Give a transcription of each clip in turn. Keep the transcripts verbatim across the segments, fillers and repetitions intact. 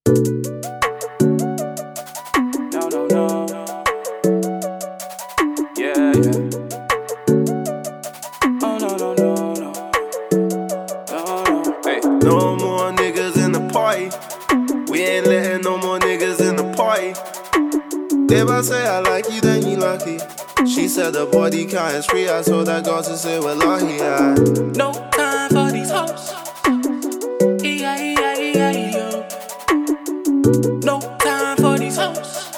No, no, no. Yeah, yeah. Oh, no, no, no, no. No, no. Hey. No more niggas in the party. We ain't letting no more niggas in the party. If I say I like you, then you lucky. She said the body count is free. I told that girl to say we're lucky. Yeah. No time for these hoes. E I E I E I E O. No time for these hoes.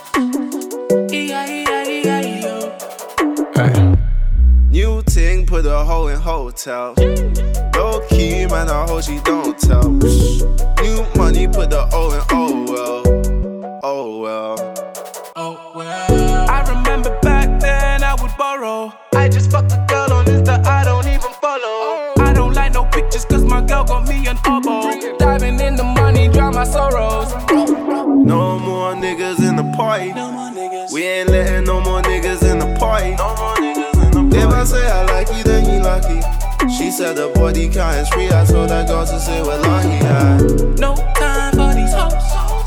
E I E I E I E O. Hey. New ting, put a hoe in hotel. Low key, man, I hope she don't tell. New money, put the O in oh well. Oh well. Oh well. I remember back then I would borrow. I just fucked a girl on Insta, I don't even follow. I don't like no pictures cause my girl got me an oboe. Diving in the money, drown my sorrows. No more niggas in the party. No more niggas. We ain't letting no more niggas in the party. No more niggas in the If I say I like you, then you lucky. She said the body count is free. I told that girl to say we're lucky. Yeah. No time for these hoes.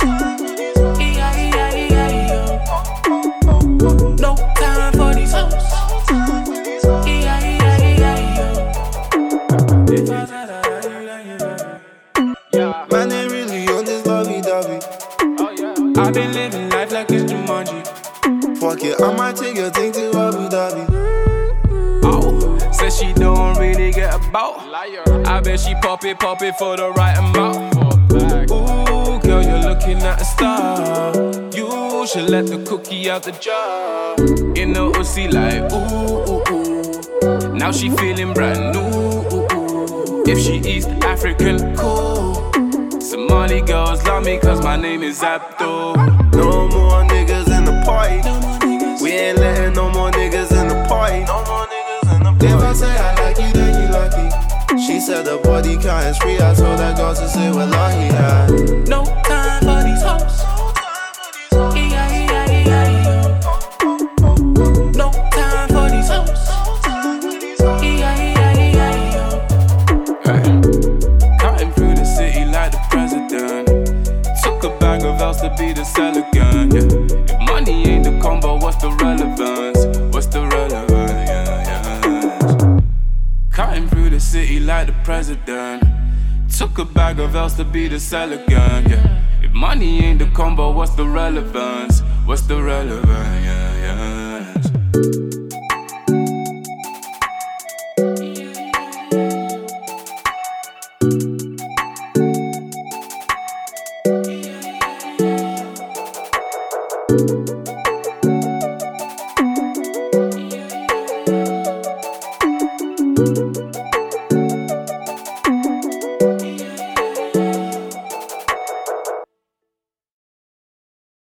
E I E I E I E O. No time for these hoes. E I E I E I E O. If I said I like you, then you love me. Man, they really on this lovey-dovey. I've been living life like it's Jumanji. Fuck it, I might take your thing to Abu Dhabi. Oh, says she don't really get about. I bet she pop it, pop it for the right amount. Ooh, girl, you're looking at a star. You should let the cookie out the jar. In the Uzi like ooh, ooh, ooh. Now she feeling brand new. Ooh, ooh. If she East African, cool. Somali girls love me cause my name is Abdul. No more niggas in the party. No more niggas. We ain't letting no more niggas in the party. No more niggas in the party. If I say I like you, then you lucky. She said the body count is free. I told that girl to say we're lucky. Yeah. No time for these hoes. E I E I E I E O. No time for these hoes. E I E I E I E O. Hey. Cutting through the city like the president. Took a bag of L's to be the seller gun. Yeah. If money ain't the combo, what's the relevance? What's the relevance? Yeah, yeah. Cutting through the city like the president. Took a bag of L's to be the seller gun. Yeah. If money ain't the combo, what's the relevance? What's the relevance? Yeah, yeah. Thank you.